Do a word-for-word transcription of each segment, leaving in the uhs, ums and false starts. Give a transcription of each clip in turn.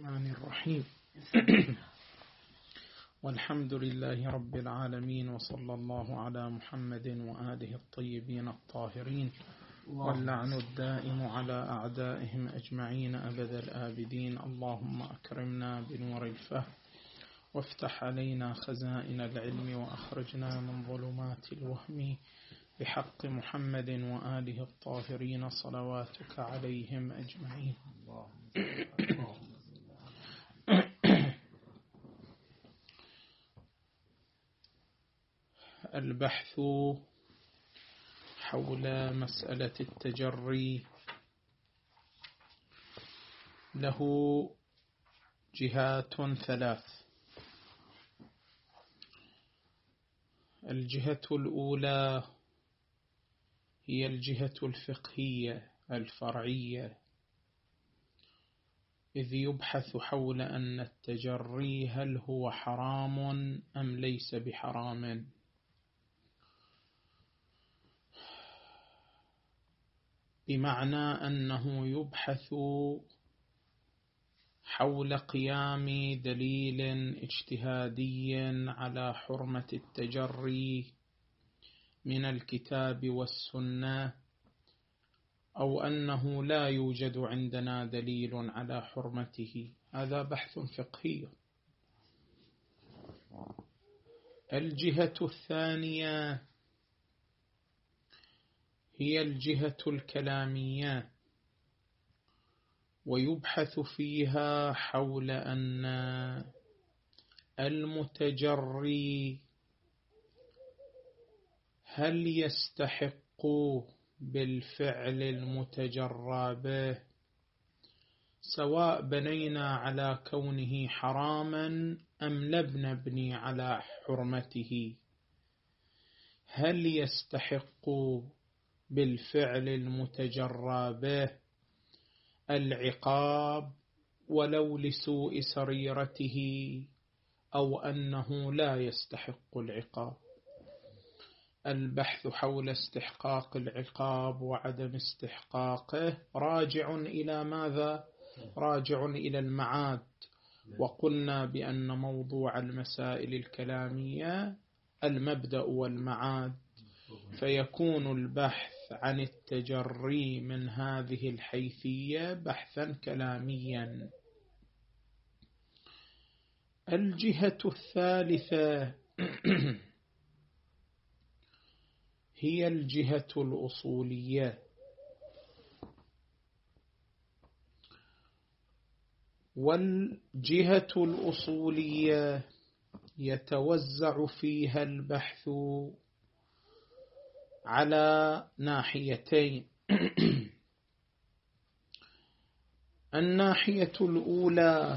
الرحمن الرحيم. والحمد لله رب العالمين، وصلى الله على محمد وآله الطيبين الطاهرين، واللعن الدائم على أعدائهم أجمعين أبد الآبدين. اللهم أكرمنا بنور الفهم، وافتح علينا خزائن العلم، وأخرجنا من ظلمات الوهم بحق محمد وآله الطاهرين صلواتك عليهم أجمعين. البحث حول مسألة التجري له جهات ثلاث. الجهة الأولى هي الجهة الفقهية الفرعية، إذ يبحث حول أن التجري هل هو حرام أم ليس بحرام. بمعنى أنه يبحث حول قيام دليل اجتهادي على حرمة التجري من الكتاب والسنة، أو أنه لا يوجد عندنا دليل على حرمته. هذا بحث فقهي. الجهة الثانية هي الجهة الكلامية، ويبحث فيها حول أن المتجري هل يستحق بالفعل المتجرى به، سواء بنينا على كونه حراما أم لم نبني على حرمته. هل يستحق بالفعل المتجرى به العقاب ولو لسوء سريرته، أو أنه لا يستحق العقاب؟ البحث حول استحقاق العقاب وعدم استحقاقه راجع إلى ماذا؟ راجع إلى المعاد. وقلنا بأن موضوع المسائل الكلامية المبدأ والمعاد، فيكون البحث عن التجري من هذه الحيثية بحثا كلاميا. الجهة الثالثة هي الجهة الأصولية، والجهة الأصولية يتوزع فيها البحث على ناحيتين. الناحية الأولى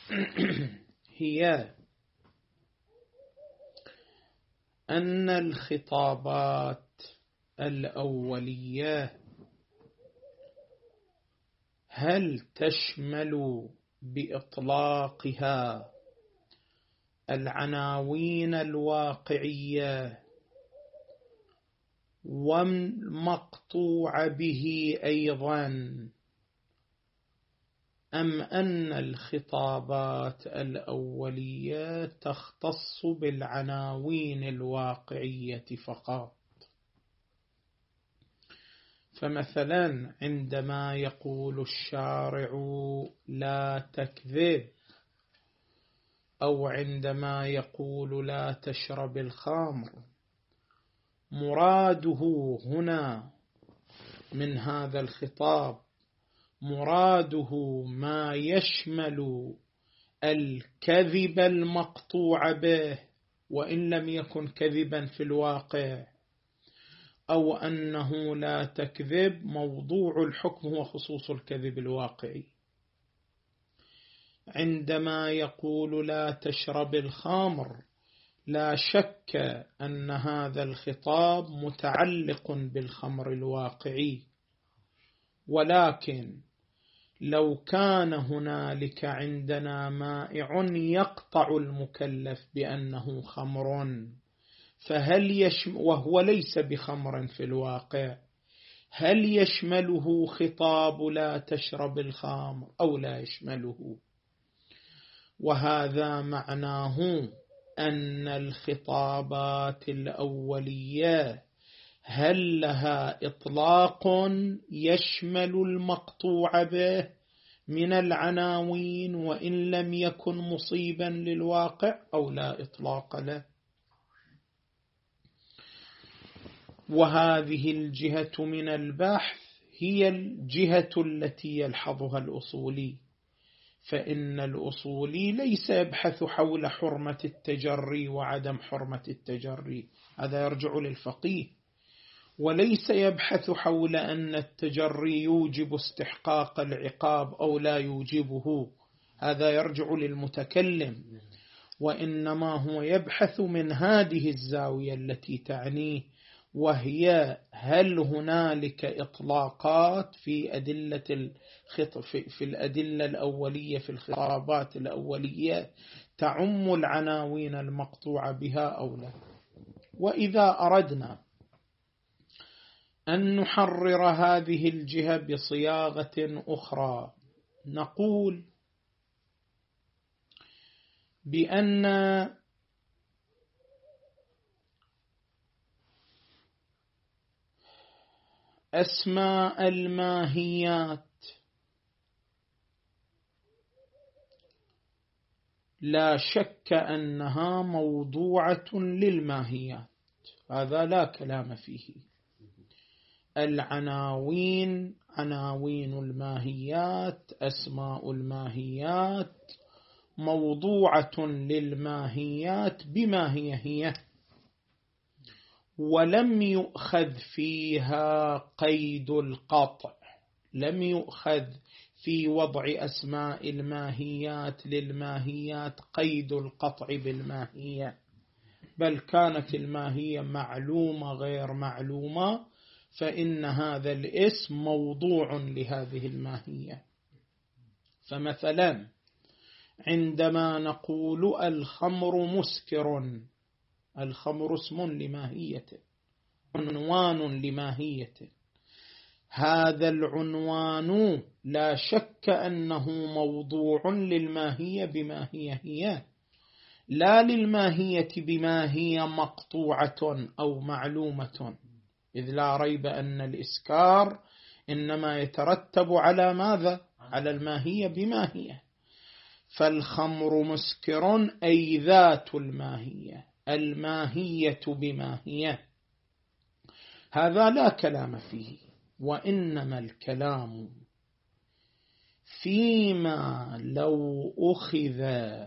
هي أن الخطابات الأولية هل تشمل بإطلاقها العناوين الواقعية والمقطوع به أيضا، أم أن الخطابات الأولية تختص بالعناوين الواقعية فقط؟ فمثلا عندما يقول الشارع لا تكذب، أو عندما يقول لا تشرب الخمر، مراده هنا من هذا الخطاب مراده ما يشمل الكذب المقطوع به وإن لم يكن كذبا في الواقع، أو أنه لا تكذب موضوع الحكم هو خصوص الكذب الواقعي. عندما يقول لا تشرب الخمر، لا شك أن هذا الخطاب متعلق بالخمر الواقعي، ولكن لو كان هنالك عندنا مائع يقطع المكلف بأنه خمر، فهل يشمل وهو ليس بخمر في الواقع، هل يشمله خطاب لا تشرب الخمر أو لا يشمله؟ وهذا معناه أن الخطابات الأولية هل لها إطلاق يشمل المقطوع به من العناوين وإن لم يكن مصيبا للواقع أو لا إطلاق له. وهذه الجهة من البحث هي الجهة التي يلحظها الأصولي، فإن الأصولي ليس يبحث حول حرمة التجري وعدم حرمة التجري، هذا يرجع للفقيه، وليس يبحث حول أن التجري يوجب استحقاق العقاب أو لا يوجبه، هذا يرجع للمتكلم، وإنما هو يبحث من هذه الزاوية التي تعنيه، وهي هل هنالك إطلاقات في أدلة الخط في الأدلة الأولية في الخطابات الأولية تعم العناوين المقطوعة بها أو لا. وإذا أردنا أن نحرر هذه الجهة بصياغة أخرى نقول بأن أسماء الماهيات لا شك أنها موضوعة للماهيات، هذا لا كلام فيه. العناوين عناوين الماهيات أسماء الماهيات موضوعة للماهيات بما هي هي، ولم يؤخذ فيها قيد القطع، لم يؤخذ في وضع أسماء الماهيات للماهيات قيد القطع بالماهية، بل كانت الماهية معلومة غير معلومة، فإن هذا الاسم موضوع لهذه الماهية. فمثلا عندما نقول الخمر مسكر، الخمر اسم لماهيته، عنوان لماهيته، هذا العنوان لا شك أنه موضوع للماهية بما هي هي، لا للماهية بما هي مقطوعة أو معلومة، إذ لا ريب أن الإسكار إنما يترتب على ماذا؟ على الماهية بما هي. فالخمر مسكر أي ذات الماهية، الماهية بما هي، هذا لا كلام فيه، وإنما الكلام فيما لو أخذ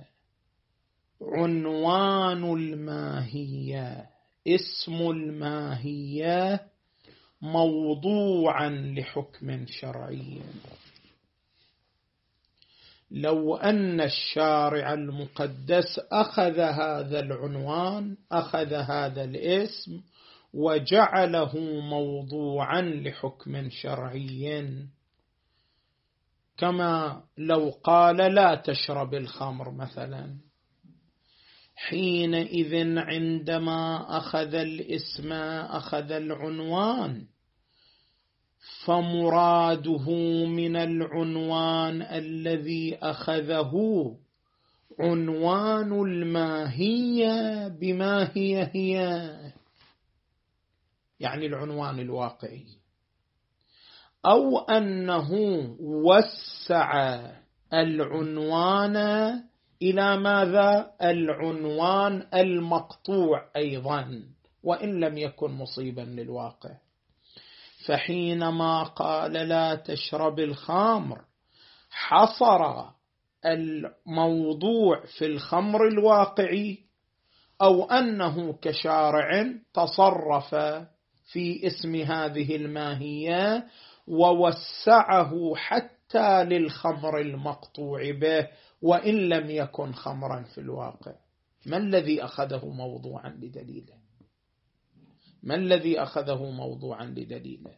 عنوان الماهية اسم الماهية موضوعا لحكم شرعي. لو أن الشارع المقدس أخذ هذا العنوان، أخذ هذا الاسم وجعله موضوعا لحكم شرعي، كما لو قال لا تشرب الخمر مثلا، حينئذ عندما أخذ الاسم أخذ العنوان، فمراده من العنوان الذي أخذه عنوان الماهية بما هي هي، يعني العنوان الواقعي، أو أنه وسع العنوان إلى ماذا؟ العنوان المقطوع أيضا وإن لم يكن مصيبا للواقع. فحينما قال لا تشرب الخمر حصر الموضوع في الخمر الواقعي، أو أنه كشارع تصرف في اسم هذه الماهية ووسعه حتى للخمر المقطوع به وإن لم يكن خمرا في الواقع. ما الذي أخذه موضوعا لدليله؟ ما الذي أخذه موضوعا لدليله؟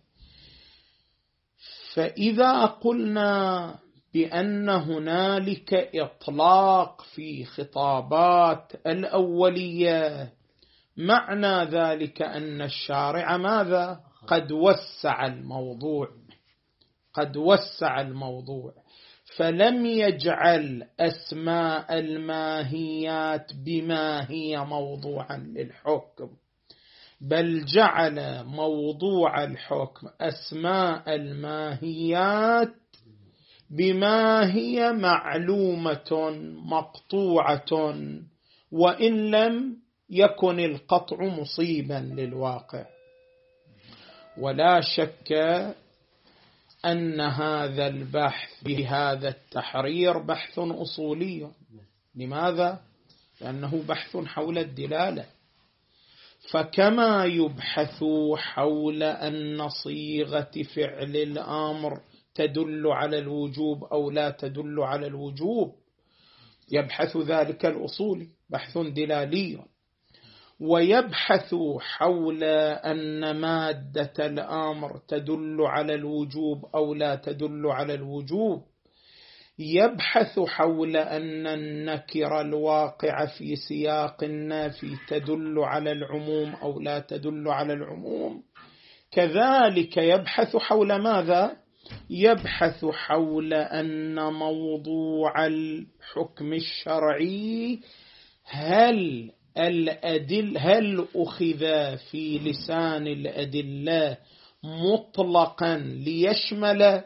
فإذا قلنا بأن هنالك إطلاق في خطابات الأولية، معنى ذلك أن الشارع ماذا؟ قد وسع الموضوع، قد وسع الموضوع. فلم يجعل أسماء الماهيات بما هي موضوعا للحكم، بل جعل موضوع الحكم أسماء الماهيات بما هي معلومة مقطوعة، وإن لم يكن القطع مصيبا للواقع. ولا شك أن هذا البحث بهذا التحرير بحث أصولي. لماذا؟ لأنه بحث حول الدلالة. فكما يبحث حول أن صيغة فعل الأمر تدل على الوجوب أو لا تدل على الوجوب، يبحث ذلك الأصولي بحث دلالي. ويبحث حول أن مادة الأمر تدل على الوجوب أو لا تدل على الوجوب، يبحث حول أن النكرة الواقعة في سياق النافي تدل على العموم أو لا تدل على العموم. كذلك يبحث حول ماذا؟ يبحث حول أن موضوع الحكم الشرعي هل الأدل هل أخذ في لسان الأدلة مطلقا ليشمل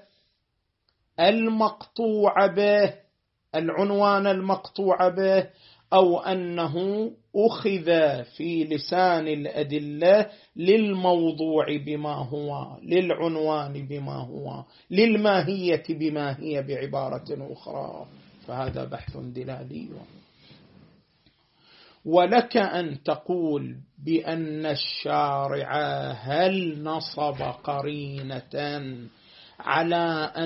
المقطوع به، العنوان المقطوع به، أو أنه أخذ في لسان الأدلة للموضوع بما هو، للعنوان بما هو، للماهية بما هي بعبارة أخرى. فهذا بحث دلالي. ولك أن تقول بأن الشارع هل نصب قرينة على أن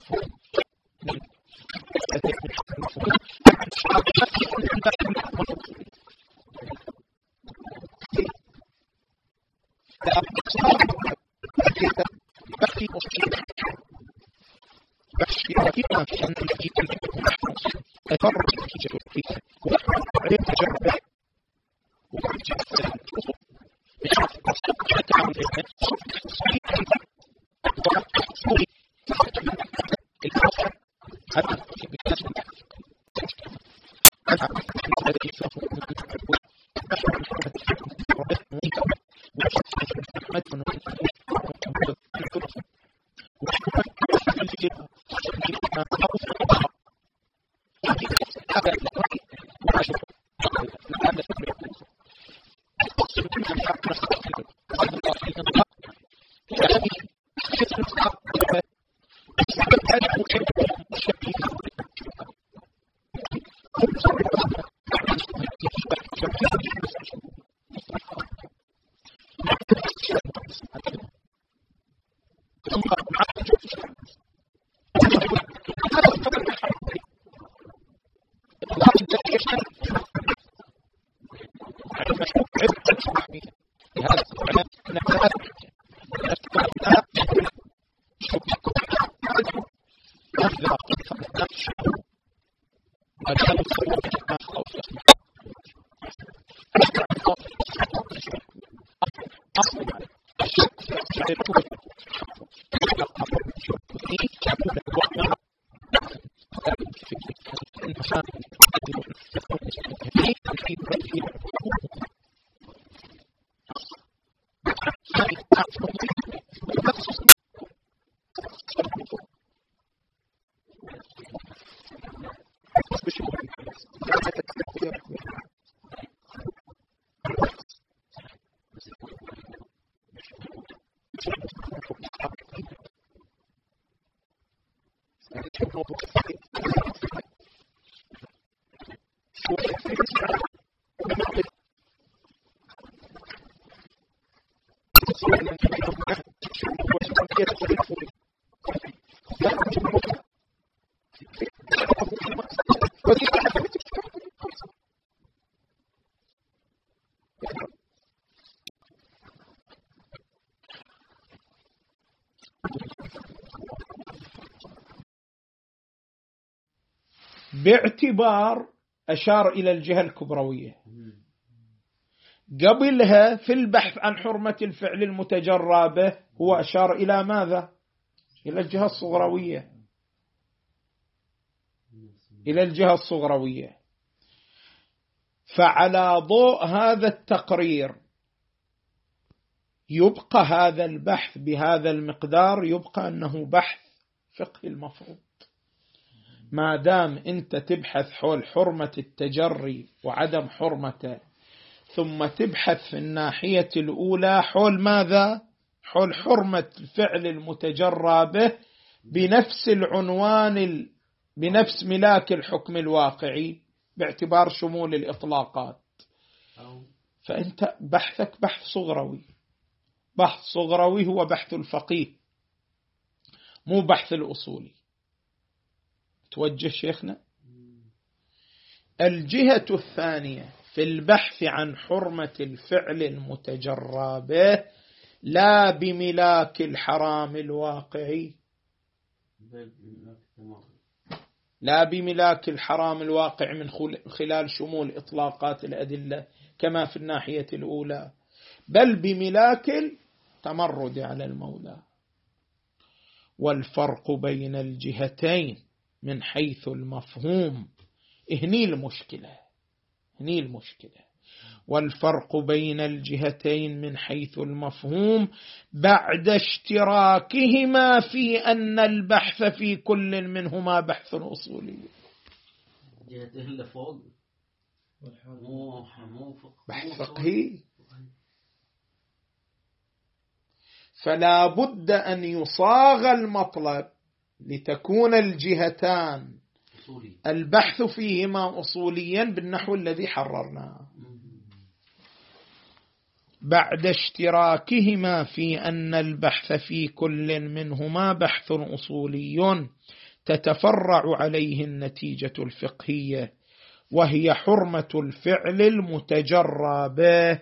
باعتبار أشار إلى الجهة الكبروية، قبلها في البحث عن حرمة الفعل المتجرى به هو أشار إلى ماذا؟ إلى الجهة الصغروية، إلى الجهة الصغروية. فعلى ضوء هذا التقرير يبقى هذا البحث بهذا المقدار، يبقى أنه بحث فقه المفروض. ما دام أنت تبحث حول حرمة التجري وعدم حرمته، ثم تبحث في الناحية الأولى حول ماذا؟ حول حرمة الفعل المتجرى به بنفس العنوان ال... بنفس ملاك الحكم الواقعي باعتبار شمول الإطلاقات. فأنت بحثك بحث صغروي، بحث صغروي هو بحث الفقيه مو بحث الأصولي. توجه شيخنا. الجهة الثانية في البحث عن حرمة الفعل المتجرى به لا بملاك الحرام الواقعي، لا بملاك الحرام الواقع من خلال شمول إطلاقات الأدلة كما في الناحية الأولى، بل بملاك التمرد على المولى. والفرق بين الجهتين من حيث المفهوم، هني المشكلة، هني المشكلة. والفرق بين الجهتين من حيث المفهوم بعد اشتراكهما في أن البحث في كل منهما بحث أصولي. جهتين اللي فوق بحث فقهي. فلا بد أن يصاغ المطلب لتكون الجهتان البحث فيهما أصوليا بالنحو الذي حررناه. بعد اشتراكهما في أن البحث في كل منهما بحث أصولي تتفرع عليه النتيجة الفقهية، وهي حرمة الفعل المتجرى به.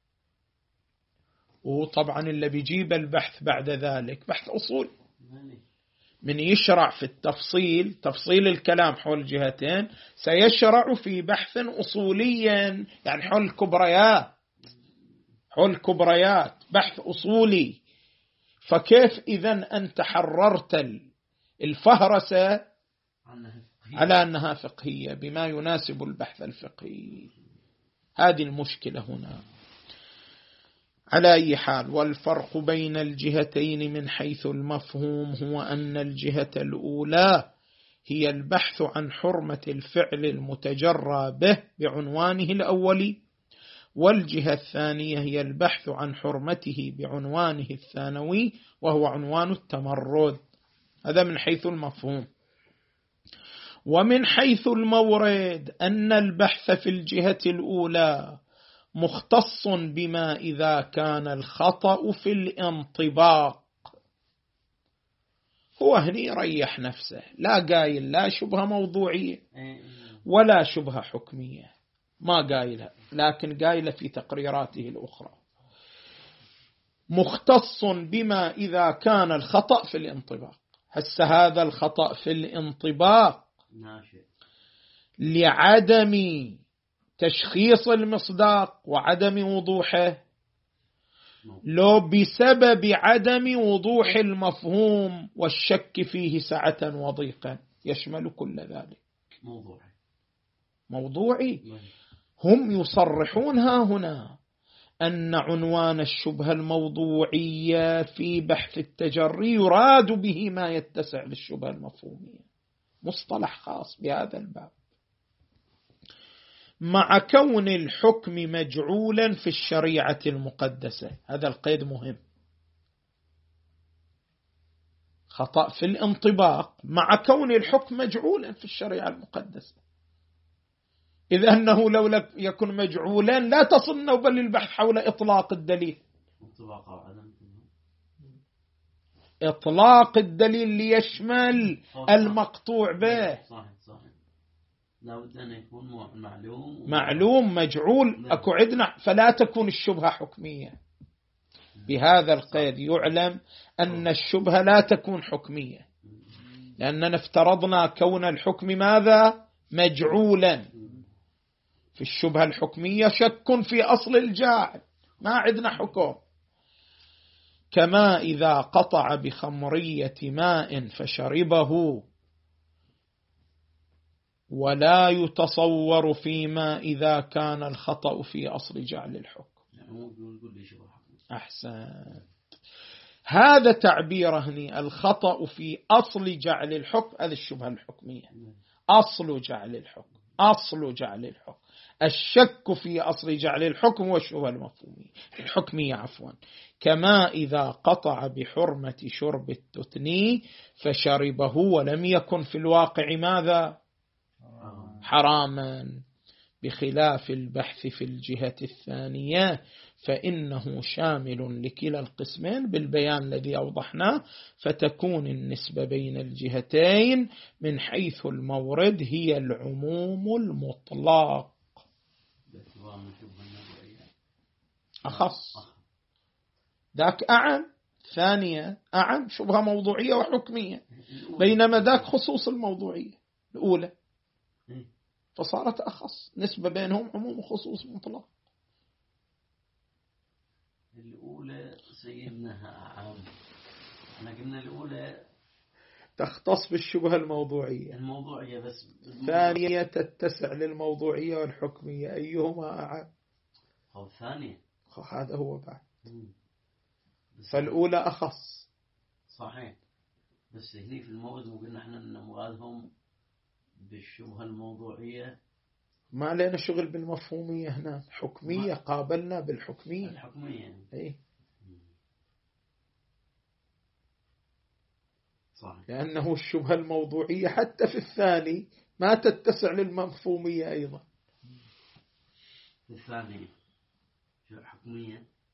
وطبعا اللي بيجيب البحث بعد ذلك بحث أصول، من يشرع في التفصيل تفصيل الكلام حول الجهتين سيشرع في بحث أصوليا، يعني حول الكبريات، حول الكبريات بحث أصولي. فكيف إذن أنت حررت الفهرسة على أنها فقهية بما يناسب البحث الفقهي؟ هذه المشكلة هنا. على أي حال، والفرق بين الجهتين من حيث المفهوم هو أن الجهة الأولى هي البحث عن حرمة الفعل المتجرى به بعنوانه الأولي، والجهة الثانية هي البحث عن حرمته بعنوانه الثانوي وهو عنوان التمرد. هذا من حيث المفهوم. ومن حيث المورد أن البحث في الجهة الأولى مختص بما إذا كان الخطأ في الانطباق. هو هني يريح نفسه، لا قايل لا شبهة موضوعية ولا شبهة حكمية، ما قايلها، لكن قايلة في تقريراته الأخرى. مختص بما إذا كان الخطأ في الانطباق. هسه هذا الخطأ في الانطباق لعدم تشخيص المصداق وعدم وضوحه، لو بسبب عدم وضوح المفهوم والشك فيه سعة وضيقا، يشمل كل ذلك. موضوعي موضوعي. هم يصرحونها هنا أن عنوان الشبهة الموضوعية في بحث التجري يراد به ما يتسع للشبهة المفهومية، مصطلح خاص بهذا الباب، مع كون الحكم مجعولا في الشريعة المقدسة. هذا القيد مهم. خطأ في الانطباق مع كون الحكم مجعولا في الشريعة المقدسة، إذ أنه لو لم يكن مجعولا لا تصل نوبة للبحث حول إطلاق الدليل. إطلاق الدليل ليشمل المقطوع به. لابد أن يكون معلوم معلوم مجعول أكو عندنا، فلا تكون الشبهة حكمية. بهذا القيد يعلم أن الشبهة لا تكون حكمية، لأننا افترضنا كون الحكم ماذا؟ مجعولا. في الشبهة الحكمية شك في أصل الجاعل، ما عندنا حكم. كما إذا قطع بخمرية ماء فشربه، ولا يتصور فيما إذا كان الخطأ في أصل جعل الحكم. أحسن. هذا تعبير هني الخطأ في أصل جعل الحكم، هذه الشبهة الحكمية. أصل جعل الحكم، أصل جعل الحكم. الشك في أصل جعل الحكم والشبهة المفهومية الحكمية عفوا. كما إذا قطع بحرمة شرب التثني فشربه ولم يكن في الواقع ماذا؟ حراما. بخلاف البحث في الجهة الثانية فإنه شامل لكلا القسمين بالبيان الذي أوضحناه، فتكون النسبة بين الجهتين من حيث المورد هي العموم المطلق. أخص ذاك أعم، ثانية أعم شبهة موضوعية وحكمية، بينما ذاك خصوص الموضوعية الأولى، فصارت أخص، نسبة بينهم عموم وخصوص مطلق. الأولى سيدناها عام، احنا قلنا الأولى تختص بالشبهة الموضوعية الموضوعية بس، ثانية تتسع للموضوعية والحكمية، أيهما أعم؟ أو ثانية هذا هو بعد. فالأولى أخص صحيح، بس هني في الموضوع قلنا احنا نمغادهم بالشبهة الموضوعية، ما لنا شغل بالمفهومية هنا، حكمية قابلنا بالحكمية الحكمية. أي. صحيح. لأنه الشبهة الموضوعية حتى في الثاني ما تتسع للمفهومية أيضا. في الثاني شو حكمية؟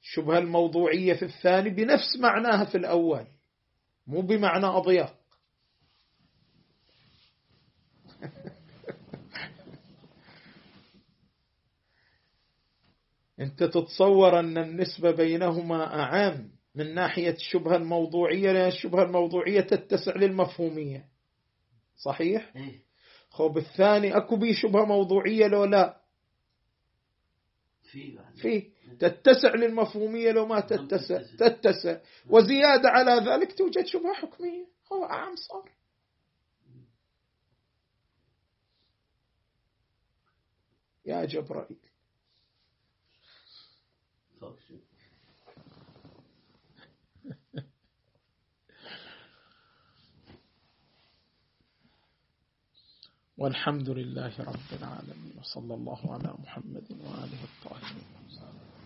الشبهة الموضوعية في الثاني بنفس معناها في الأول، مو بمعنى أضيق. أنت تتصور أن النسبة بينهما أعم من ناحية الشبهة الموضوعية، لأن الشبهة الموضوعية تتسع للمفهومية، صحيح؟ خب الثاني أكو بي شبهة موضوعية لو لا؟ في تتسع للمفهومية لو ما تتسع تتسع، وزيادة على ذلك توجد شبهة حكمية، هو أعم صار. يا جبرائيل والحمد لله رب العالمين، وصلى الله على محمد وآله الطاهرين.